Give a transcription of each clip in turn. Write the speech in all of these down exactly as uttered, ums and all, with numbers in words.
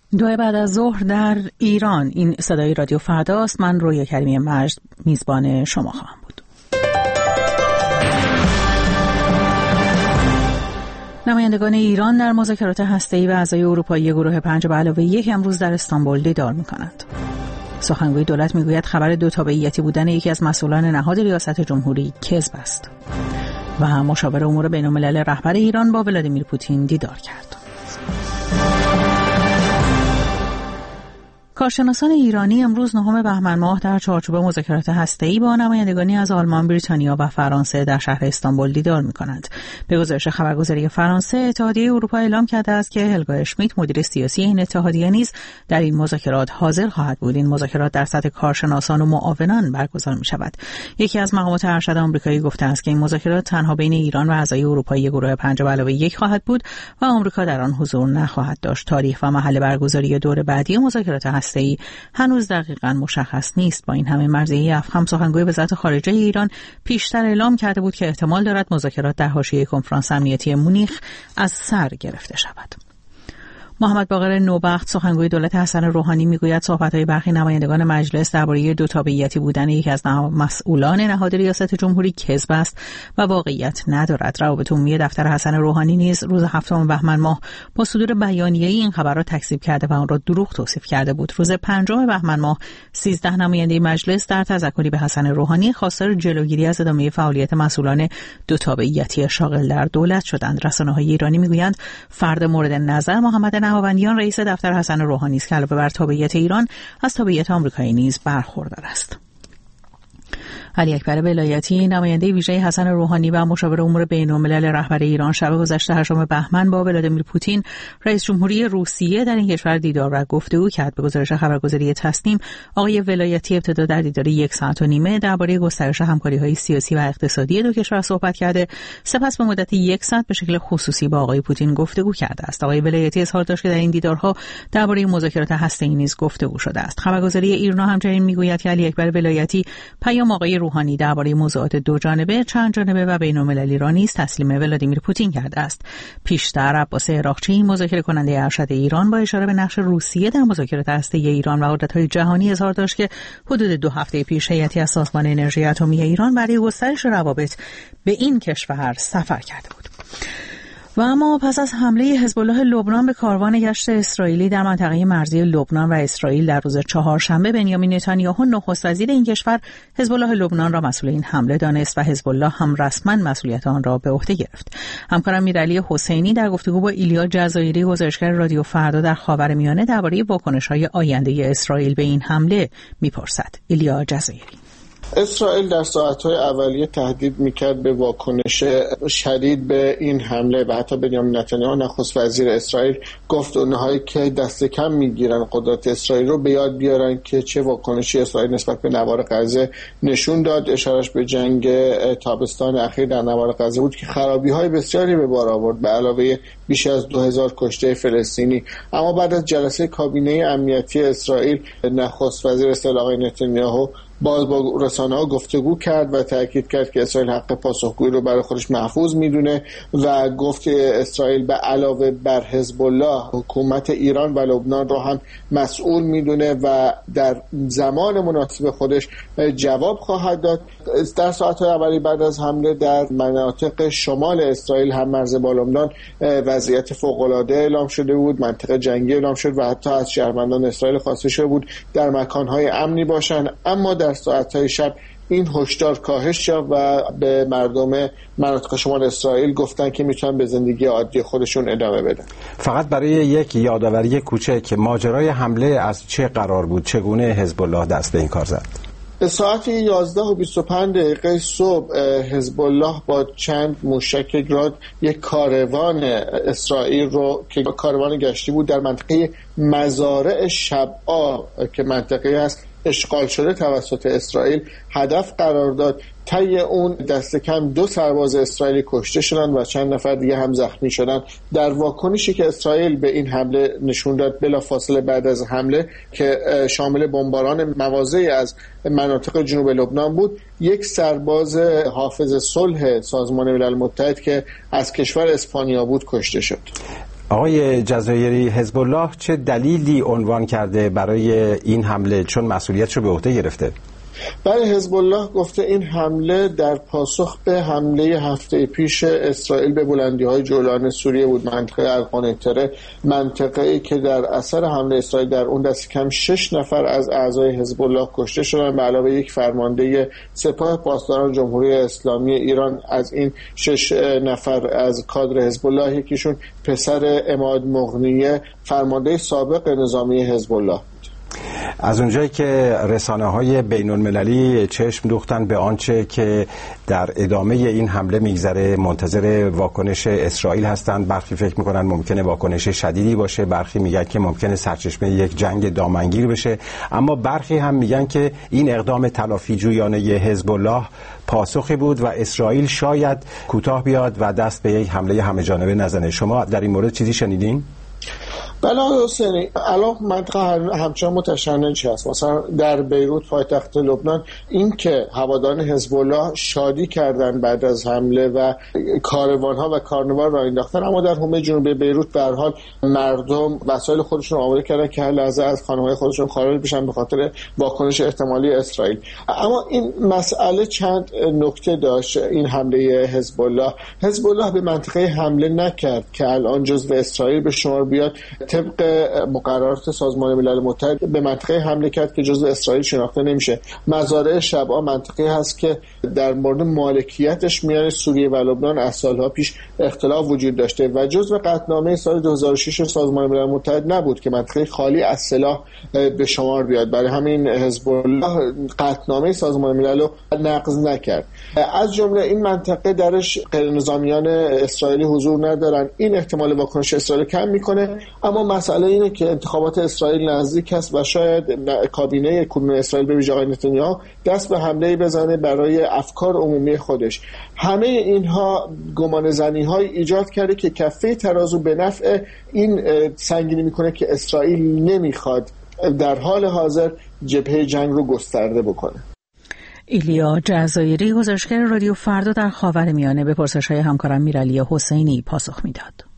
دو بعد از ظهر در ایران. این صدای رادیو فرداست. من رویا کریمی مجد میزبان شما خواهم بود. نمایندگان ایران در مذاکرات هسته‌ای و اعضای اروپایی گروه پنج به علاوه یک امروز در استانبول دیدار می‌کنند. سخنگوی دولت میگوید خبر دو تابعیتی بودن یکی از مسئولان نهاد ریاست جمهوری کذب است. و مشاور امور بین‌الملل رهبر ایران با ولادیمیر پوتین دیدار کرد. کارشناسان ایرانی امروز نهم بهمن ماه در چارچوب مذاکرات هسته‌ای با نمایندگانی از آلمان، بریتانیا و فرانسه در شهر استانبول دیدار می‌کنند. به گزارش خبرگزاری فرانسه، اتحادیه اروپا اعلام کرده است که هلگا اشمیت، مدیر سیاسی این اتحادیه، نیز در این مذاکرات حاضر خواهد بود. این مذاکرات در سطح کارشناسان و معاونان برگزار می‌شود. یکی از مقامات ارشد آمریکایی گفته است که این مذاکرات تنها بین ایران و اعضای اروپایی گروه پنج به علاوه یک خواهد بود و آمریکا در آن حضور نخواهد داشت. تاریخ و محل برگزاری دور بعدی مذاکرات هسته‌ای هنوز دقیقاً مشخص نیست. با این همه مرضیه افخم، سخنگوی وزارت خارجه ایران، پیشتر اعلام کرده بود که احتمال دارد مذاکرات در حاشیه کنفرانس امنیتی مونیخ از سر گرفته شود. محمد باقر نوبخت، سخنگوی دولت حسن روحانی، میگوید صحبت‌های برخی نمایندگان مجلس درباره دو تابعیتی بودن یکی از مسئولان نهاد ریاست جمهوری کذب است و واقعیت ندارد. روابط عمومی دفتر حسن روحانی نیز روز هفتم بهمن ماه با صدور بیانیه‌ای این خبر را تکذیب کرده و آن را دروغ توصیف کرده بود. روز پنجم بهمن ماه سیزده نماینده مجلس در تذکری به حسن روحانی خواستار جلوگیری از ادامه فعالیت مسئولان دو تابعیتی شاغل در دولت شدند. رسانه‌های ایرانی میگویند فرد مورد نظر محمد نهاوندیان، رئیس دفتر حسن روحانی است که علاوه بر تابعیت ایران از تابعیت آمریکایی نیز برخوردار است. علی اکبر ولایتی، نماینده ویژه حسن روحانی و مشاور امور بین‌الملل رهبر ایران، شب گذشته هشتم بهمن با ولادیمیر پوتین، رئیس جمهوری روسیه، در این کشور دیدار و گفتگو کرد. به گزارش خبرگزاری تصنیم، آقای ولایتی ابتدا در دیدار یک ساعت و نیمه درباره گسترش همکاری‌های سیاسی و اقتصادی دو کشور صحبت کرده، سپس به مدت یک ساعت به شکل خصوصی با آقای پوتین گفتگو کرده است. آقای ولایتی اظهار داشت که در این دیدارها درباره مذاکرات هسته‌ای نیز گفتگو شده است. خبرگزاری ایرنا همچنین میگوید که علی اکبر ولایتی پیام آقای روحانی درباره موضوعات دو جانبه، چند جانبه و بین‌المللی را نیز تسلیم ولادیمیر پوتین کرده است. پیشتر عباس عراقچی، مذاکره کننده ارشد ایران، با اشاره به نقش روسیه در مذاکرات هسته‌ای ایران و قدرت‌های جهانی اظهار داشت که حدود دو هفته پیش هیئتی از سازمان انرژی اتمی ایران برای گسترش روابط به این کشور سفر کرده بود. و اما پس از حمله حزب الله لبنان به کاروان گشت اسرائیلی در منطقه مرزی لبنان و اسرائیل در روز چهارشنبه، بنیامین نتانیاهو، نخست وزیر این کشور، حزب الله لبنان را مسئول این حمله دانست و حزب الله هم رسما مسئولیت آن را به عهده گرفت. همکارم میرعلی حسینی در گفتگو با ایلیا جزایری، گزارشگر رادیو فردا در خاورمیانه، درباره واکنش‌های آینده اسرائیل به این حمله می‌پرسد. ایلیا جزایری: اسرائیل در ساعت‌های اولیه تهدید می‌کرد به واکنش شدید به این حمله و حتی بنیامین نتانیاهو، نخست وزیر اسرائیل، گفت اونهایی که دست کم می‌گیرن قدرت اسرائیل رو به یاد بیارن که چه واکنشی اسرائیل نسبت به نوار غزه نشون داد. اشارش به جنگ تابستان اخیر در نوار غزه بود که خرابی‌های بسیاری به بار آورد، به علاوه بیش از دو هزار کشته فلسطینی. اما بعد از جلسه کابینه امنیتی اسرائیل، نخست وزیر اسرائیل آقای نتانیاهو باز با رسانه‌ها گفتگو کرد و تاکید کرد که اسرائیل حق پاسخگویی رو برای خودش محفوظ میدونه و گفت که اسرائیل به علاوه بر حزب الله، حکومت ایران و لبنان رو هم مسئول میدونه و در زمان مناسب خودش جواب خواهد داد. در ساعت‌های اولی بعد از حمله در مناطق شمال اسرائیل، هم مرز با لبنان، وضعیت فوق‌العاده اعلام شده بود، منطقه جنگی اعلام شد و حتی از شهروندان اسرائیل خواسته شده بود در مکان‌های امنی باشن. اما در ساعت‌های شب این هشدار کاهش یافت و به مردم مناطق شمال اسرائیل گفتن که میتونن به زندگی عادی خودشون ادامه بدن. فقط برای یک یادآوری کوچک که ماجرای حمله از چه قرار بود، چگونه حزب الله دست به این کار زد؟ به ساعت یازده و بیست و پنج دقیقه صبح حزب الله با چند موشک گراد یک کاروان اسرائیل رو که کاروان گشتی بود در منطقه مزارع شبعا که منطقه است اشغال شده توسط اسرائیل هدف قرار داد. طی اون دست کم دو سرباز اسرائیلی کشته شدند و چند نفر دیگه هم زخمی شدند. در واکنشی که اسرائیل به این حمله نشون داد بلافاصله بعد از حمله که شامل بمباران مواضعی از مناطق جنوب لبنان بود، یک سرباز حافظ صلح سازمان ملل متحد که از کشور اسپانیا بود کشته شد. آقای جزایری، حزب الله چه دلیلی عنوان کرده برای این حمله، چون مسئولیتش رو به عهده گرفته؟ برای حزب الله گفته این حمله در پاسخ به حمله هفته پیش اسرائیل به بلندی‌های جولان سوریه بود، منطقه القنیطره، منطقه‌ای که در اثر حمله اسرائیل در اون دست کم شش نفر از اعضای حزب الله کشته شدن، به علاوه یک فرمانده سپاه پاسداران جمهوری اسلامی ایران. از این شش نفر از کادر حزب الله یکیشون پسر عماد مغنیه، فرمانده سابق نظامی حزب الله. از اونجایی که رسانه‌های بین‌المللی چشم دوختن به آنچه که در ادامه این حمله میگذره، منتظر واکنش اسرائیل هستند. برخی فکر میکنن ممکنه واکنش شدیدی باشه، برخی میگن که ممکنه سرچشمه یک جنگ دامنگیر بشه، اما برخی هم میگن که این اقدام تلافی جویانه حزب الله پاسخی بود و اسرائیل شاید کوتاه بیاد و دست به یک حمله همه‌جانبه نزنه. شما در این مورد چیزی شنیدین؟ بله حسینی، الان منطقه همچنان متشنج هست. مثلا در بیروت پایتخت لبنان، این که هواداران حزب الله شادی کردن بعد از حمله و کاروان‌ها و کارناوال را انداختن، اما در حومه جنوبی بیروت به هر حال مردم وسایل خودشون آماده کردن که هر لحظه از خانه‌های خودشون خارج بشن به خاطر واکنش احتمالی اسرائیل. اما این مسئله چند نکته داشت. این حمله حزب الله حزب الله به منطقه حمله نکرد که الان جزو اسرائیل به شمار بیاد. طبق مقررات سازمان ملل متحد به منطقه حمله کرد که جزو اسرائیل شناخته نمیشه. مزارع شبعا منطقه هست که در مورد مالکیتش میان سوریه و لبنان از سالها پیش اختلاف وجود داشته و جزو قطعنامه سال دو هزار و شش سازمان ملل متحد نبود که منطقه خالی از سلاح به شمار بیاد. برای همین حزب الله قطعنامه سازمان ملل رو نقض نکرد. از جمله این منطقه درش غیر نظامیان اسرائیلی حضور ندارن. این احتمال واکنش اسرائیل کم میکنه، اما مسئله اینه که انتخابات اسرائیل نزدیک است و شاید کابینه کنون اسرائیل به ویژه آقای نتانیاهو دست به حمله بزنه برای افکار عمومی خودش. همه اینها گمانه‌زنی‌های ایجاد کرده که کفه ترازو به نفع این سنگینی میکنه که اسرائیل نمیخواد در حال حاضر جبهه جنگ رو گسترده بکنه. ایلیا جزایری، گزارشگر رادیو فردا در خاورمیانه، به پرسش‌های همکارم میرعلی حسینی پاسخ میداد.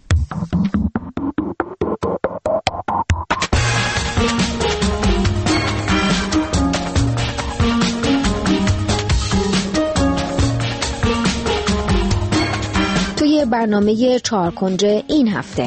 توی برنامه چهارکنج این هفته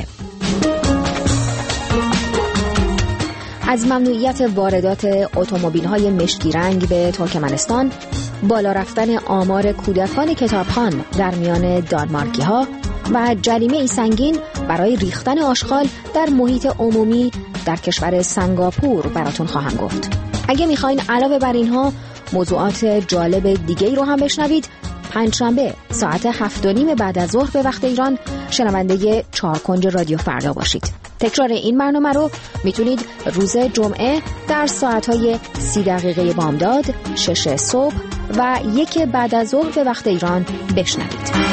از ممنوعیت واردات اتومبیل‌های مشکی رنگ به ترکمنستان، بالا رفتن آمار کودکان کتابخوان در میان دانمارکی‌ها و جریمه ای سنگین برای ریختن آشغال در محیط عمومی در کشور سنگاپور براتون خواهم گفت. اگه میخواین علاوه بر اینها موضوعات جالب دیگه‌ای رو هم بشنوید، پنجشنبه ساعت هفت و نیم بعد از ظهر به وقت ایران شنونده چهارکنج رادیو فردا باشید. تکرار این برنامه رو میتونید روز جمعه در ساعتهای سی دقیقه بامداد، شش صبح و یک بعد از ظهر به وقت ایران بشنوید.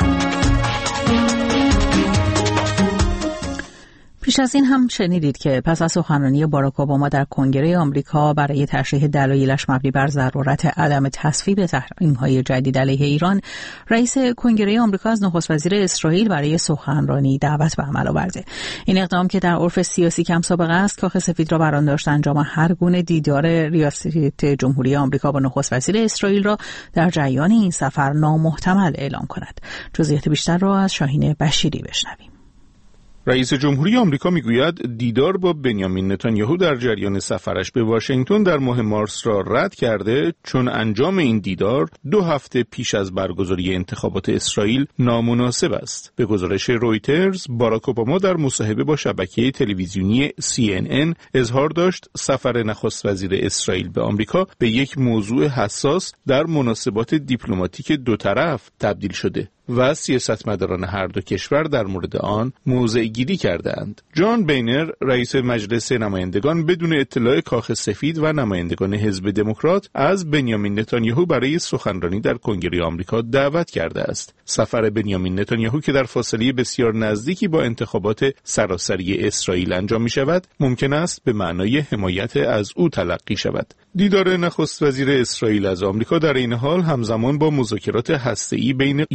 پیش از این هم شنیدید که پس از سخنرانی باراک اوباما در کنگره آمریکا برای تشریح دلایلش مبنی بر ضرورت عدم تصویب تحریم‌های جدید علیه ایران، رئیس کنگره آمریکا از نخست وزیر اسرائیل برای سخنرانی دعوت به عمل آورده. این اقدام که در عرف سیاسی کم سابقه است، کاخ سفید را بران داشت انجام هر گونه دیدار ریاست جمهوری آمریکا با نخست وزیر اسرائیل را در جریان این سفر نامحتمل اعلام کند. جزئیات بیشتر را از شاهین بشیری بشنویم. رئیس جمهوری آمریکا میگوید دیدار با بنیامین نتانیاهو در جریان سفرش به واشنگتن در ماه مارس را رد کرده، چون انجام این دیدار دو هفته پیش از برگزاری انتخابات اسرائیل نامناسب است. به گزارش رویترز، باراک اوباما در مصاحبه با شبکه تلویزیونی سی ان ان اظهار داشت سفر نخست وزیر اسرائیل به آمریکا به یک موضوع حساس در مناسبات دیپلماتیک دو طرف تبدیل شده و سیاستمداران هر دو کشور در مورد آن موضع گیری کردند. جان بینر، رئیس مجلس نمایندگان، بدون اطلاع کاخ سفید و نمایندگان حزب دموکرات از بنیامین نتانیاهو برای سخنرانی در کنگره آمریکا دعوت کرده است. سفر بنیامین نتانیاهو که در فاصله بسیار نزدیکی با انتخابات سراسری اسرائیل انجام می شود، ممکن است به معنای حمایت از او تلقی شود. دیدار نخست وزیر اسرائیل از آمریکا در این حال همزمان با مذاکرات هسته‌ای بین ایران و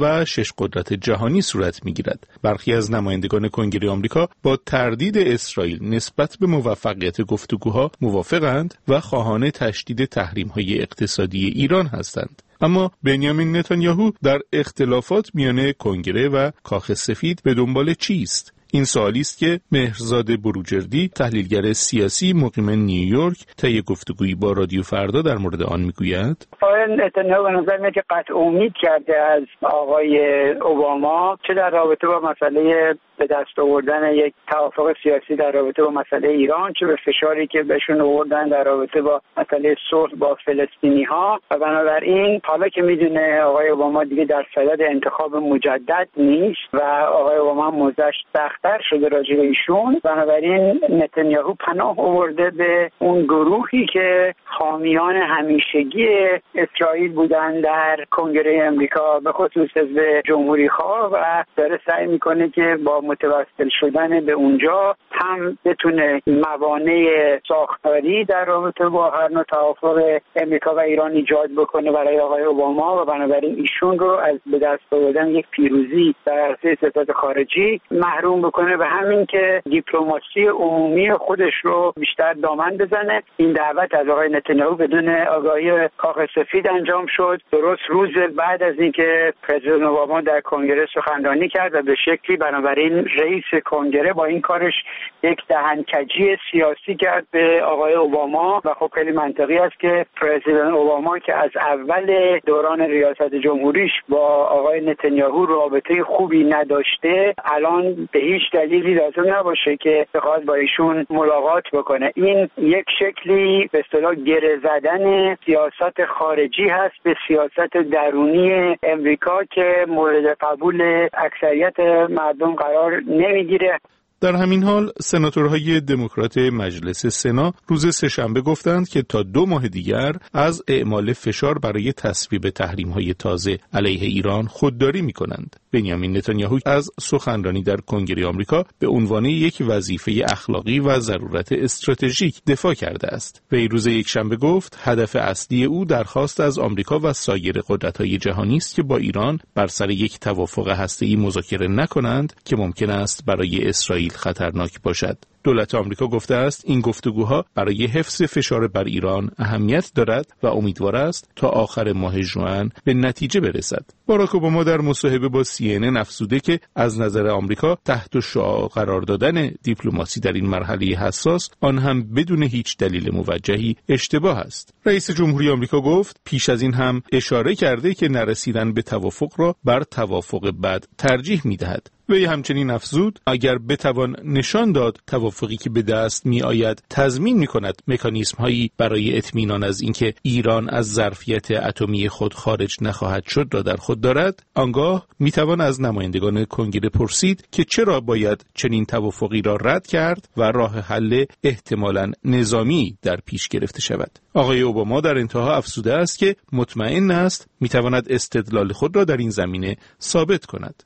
و شش قدرت جهانی صورت می‌گیرد. برخی از نمایندگان کنگره آمریکا با تردید اسرائیل نسبت به موفقیت گفتگوها موافقند و خواهان تشدید تحریم‌های اقتصادی ایران هستند. اما بنیامین نتانیاهو در اختلافات میان کنگره و کاخ سفید به دنبال چیست؟ این سوالی است که مهرزاد بروجردی، تحلیلگر سیاسی مقیم نیویورک، طی گفتگویی با رادیو فردا در مورد آن میگوید. آقای نتانیاهو به نظر میاد که قطع امید کرده از آقای اوباما، چه در رابطه با مسئله به دست آوردن یک توافق سیاسی در رابطه با مسئله ایران، چه به فشاری که بهشون آوردن در رابطه با مسئله صلح با فلسطینی ها. و بنابراین حالا که میدونه آقای اوباما دیگه در صدد انتخاب مجدد نیست و آقای اوباما موضعش سخت‌تر شده راجع به ایشون، بنابراین نتانیاهو پناه آورده به اون گروهی که حامیان همیشگی اسرائیل بودن در کنگره آمریکا، به خصوص حزب جمهوری‌خواه، و داره سعی میکنه که با متوسل شدن به اونجا هم بتونه موانع ساختاری در رابطه با هر نوع توافق امریکا و ایران ایجاد بکنه برای آقای اوباما و بنابراین ایشون رو از به دست آوردن یک پیروزی در عرصه سیاست خارجی محروم بکنه و همین که دیپلماسی عمومی خودش رو بیشتر دامن بزنه. این دعوت از آقای نتانیاهو بدون آگاهی کاخ سفید انجام شد، درست روز بعد از اینکه پرزیدنت اوباما در کنگره سخنرانی کرد و به شکلی بنابراین رئیس کنگره با این کارش یک دهنکجی سیاسی کرد به آقای اوباما و خب خیلی منطقی است که پرزیدنت اوباما که از اول دوران ریاست جمهوریش با آقای نتانیاهو رابطه خوبی نداشته، الان به هیچ دلیلی لازم نباشه که بخواد با ایشون ملاقات بکنه. این یک شکلی به اصطلاح گره زدن سیاست خارجی هست به سیاست درونی امریکا که مورد قبول اکثریت مردم قرار نمیگیره. در همین حال سناتورهای دموکرات مجلس سنا روز سه‌شنبه گفتند که تا دو ماه دیگر از اعمال فشار برای تصویب تحریم‌های تازه علیه ایران خودداری می‌کنند. بنیامین نتانیاهو از سخنرانی در کنگره آمریکا به عنوان یک وظیفه اخلاقی و ضرورت استراتژیک دفاع کرده است. وی روز یکشنبه گفت هدف اصلی او درخواست از آمریکا و سایر قدرت‌های جهانی است که با ایران بر سر یک توافق هسته‌ای مذاکره نکنند که ممکن است برای اسرائیل خطرناک باشد. دولت آمریکا گفته است این گفتگوها برای حفظ فشار بر ایران اهمیت دارد و امیدوار است تا آخر ماه ژوئن به نتیجه برسد. باراک اوباما در مصاحبه با سی ان ان افزوده که از نظر آمریکا تحت شعاع قرار دادن دیپلماسی در این مرحله حساس، آن هم بدون هیچ دلیل موجهی، اشتباه است. رئیس جمهوری آمریکا گفت پیش از این هم اشاره کرده که نرسیدن به توافق را بر توافق بد ترجیح می‌دهد. وی همچنین افزود اگر بتوان نشان داد توافقی که به دست می آید تضمین می کند مکانیزم هایی برای اطمینان از اینکه ایران از ظرفیت اتمی خود خارج نخواهد شد را در خود دارد، آنگاه می توان از نمایندگان کنگره پرسید که چرا باید چنین توافقی را رد کرد و راه حل احتمالاً نظامی در پیش گرفته شود. آقای اوباما در انتها افزوده است که مطمئن است می تواند استدلال خود را در این زمینه ثابت کند.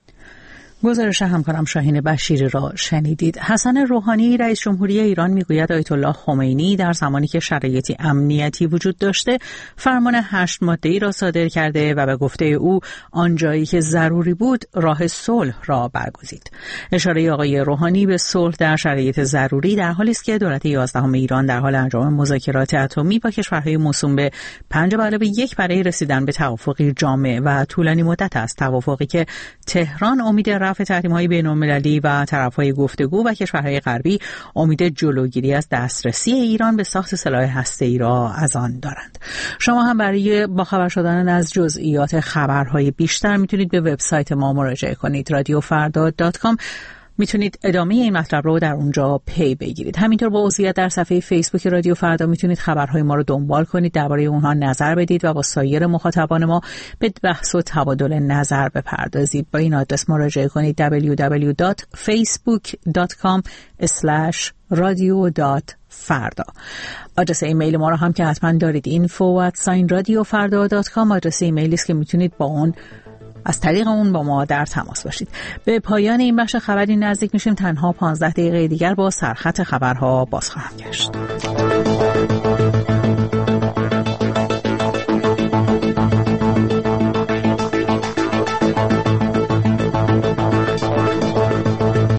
گزارش همکارم شاهین بشیری را شنیدید. حسن روحانی رئیس جمهوری ایران میگوید آیت الله خمینی در زمانی که شرایطی امنیتی وجود داشته فرمان هشت ماده‌ای را صادر کرده و به گفته او آنجایی که ضروری بود راه صلح را برگزید. اشاره آقای روحانی به صلح در شرایط ضروری در حالی است که دولت یازدهم ایران در حال انجام مذاکرات اتمی با کشورهای موسوم به پنج به علاوه یک برای رسیدن به توافقی جامع و طولانی مدت است. توافقی که تهران امید رفع تحریم‌های بین‌المللی و طرف‌های گفتگو و کشورهای غربی امید جلوگیری از دسترسی ایران به ساخت سلاح هسته‌ای را از آن دارند. شما هم برای باخبر شدن از جزئیات خبرهای بیشتر میتونید به وبسایت ما مراجعه کنید رادیو فردا دات کام. میتونید ادامه این مطلب رو در اونجا پی بگیرید. همینطور با عضویت در صفحه فیسبوک رادیو فردا میتونید خبرهای ما رو دنبال کنید، درباره اونها نظر بدید و با سایر مخاطبان ما به بحث و تبادل نظر بپردازید. با این آدرس مراجعه کنید دبلیو دبلیو دبلیو دات فیسبوک دات کام اسلش رادیو دات فردا. آدرس ایمیل ما رو هم که حتما دارید اینفو ات رادیو فردا دات کام آدرس ایمیلی است که میتونید با اون از طریق اون با ما در تماس باشید. به پایان این بخش خبری نزدیک میشیم. تنها پانزده دقیقه دیگر با سرخط خبرها باز خواهم گشت.